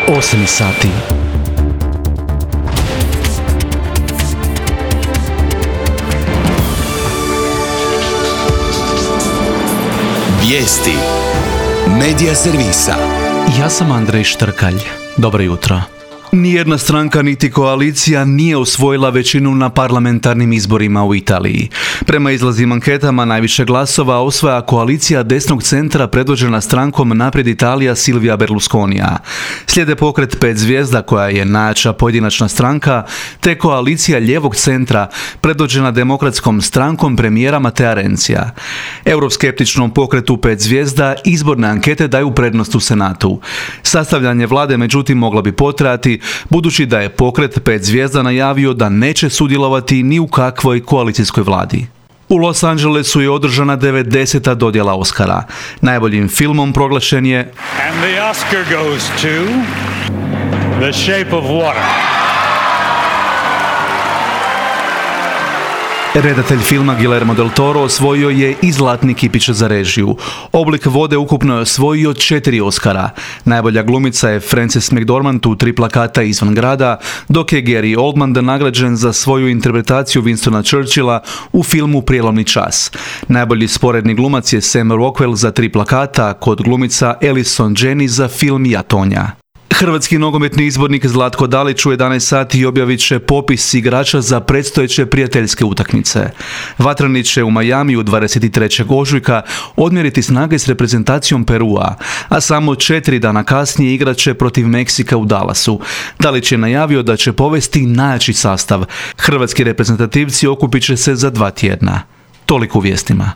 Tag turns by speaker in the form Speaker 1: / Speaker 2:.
Speaker 1: 8 sati.
Speaker 2: Vijesti Medija servisa.
Speaker 1: Ja sam Andrej Štrkalj. Dobro jutro. Nijedna stranka niti koalicija nije osvojila većinu na parlamentarnim izborima u Italiji. Prema izlaznim anketama najviše glasova osvaja koalicija desnog centra predvođena strankom Naprijed Italija Silvija Berlusconija. Slijede pokret 5 zvijezda koja je najjača pojedinačna stranka, te koalicija lijevog centra predvođena demokratskom strankom premijera Matea Renzija. Euroskeptičnom pokretu 5 zvijezda izborne ankete daju prednost u Senatu. Sastavljanje vlade međutim moglo bi potrajati budući da je pokret 5 zvijezda najavio da neće sudjelovati ni u kakvoj koalicijskoj vladi. U Los Angelesu je održana 90. dodjela Oscara. Najboljim filmom proglašen je
Speaker 3: And the Oscar goes to The Shape of Water.
Speaker 1: Redatelj filma Guillermo del Toro osvojio je i Zlatni kipić za režiju. Oblik vode ukupno je osvojio 4 Oscara. Najbolja glumica je Frances McDormand u 3 plakata izvan grada, dok je Gary Oldman nagrađen za svoju interpretaciju Winstona Churchilla u filmu Prijelomni čas. Najbolji sporedni glumac je Sam Rockwell za 3 plakata, kod glumica Allison Janney za film Ja, Tonja. Hrvatski nogometni izbornik Zlatko Dalić u 11 sati objavit će popis igrača za predstojeće prijateljske utakmice. Vatreni će u Majamiju 23. ožujka odmjeriti snage s reprezentacijom Perua, a samo 4 dana kasnije igrat će protiv Meksika u Dallasu. Dalić je najavio da će povesti najjači sastav. Hrvatski reprezentativci okupit će se za 2 tjedna. Toliko u vijestima.